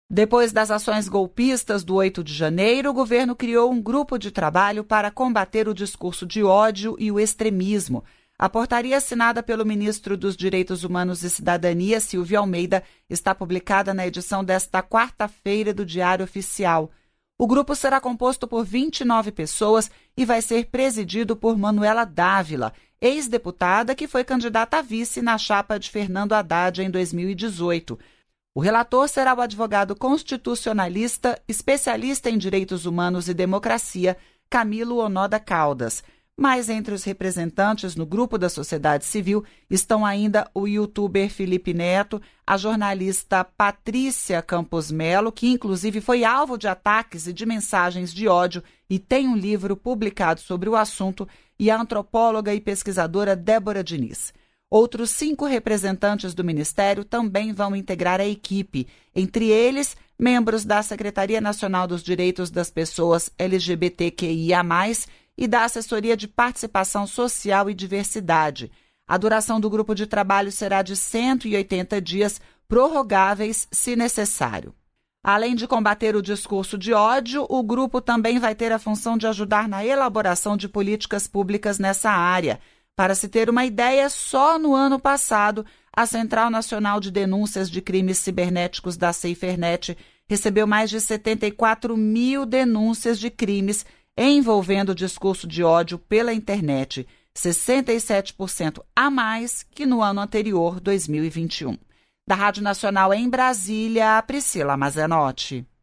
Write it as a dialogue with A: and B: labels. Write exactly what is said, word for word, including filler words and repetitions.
A: Depois das ações golpistas do oito de janeiro, o governo criou um grupo de trabalho para combater o discurso de ódio e o extremismo. A portaria assinada pelo ministro dos Direitos Humanos e Cidadania, Silvio Almeida, está publicada na edição desta quarta-feira do Diário Oficial. O grupo será composto por vinte e nove pessoas e vai ser presidido por Manuela Dávila, ex-deputada que foi candidata a vice na chapa de Fernando Haddad em dois mil e dezoito. O relator será o advogado constitucionalista, especialista em direitos humanos e democracia, Camilo Onoda Caldas. Mas entre os representantes no grupo da sociedade civil estão ainda o youtuber Felipe Neto, a jornalista Patrícia Campos Melo, que inclusive foi alvo de ataques e de mensagens de ódio e tem um livro publicado sobre o assunto, e a antropóloga e pesquisadora Débora Diniz. Outros cinco representantes do Ministério também vão integrar a equipe, entre eles, membros da Secretaria Nacional dos Direitos das Pessoas L G B T Q I A mais, e da Assessoria de Participação Social e Diversidade. A duração do grupo de trabalho será de cento e oitenta dias, prorrogáveis se necessário. Além de combater o discurso de ódio, o grupo também vai ter a função de ajudar na elaboração de políticas públicas nessa área. Para se ter uma ideia, só no ano passado, a Central Nacional de Denúncias de Crimes Cibernéticos da SaferNet recebeu mais de setenta e quatro mil denúncias de crimes envolvendo discurso de ódio pela internet, sessenta e sete por cento a mais que no ano anterior, dois mil e vinte e um. Da Rádio Nacional em Brasília, Priscila Mazenotti.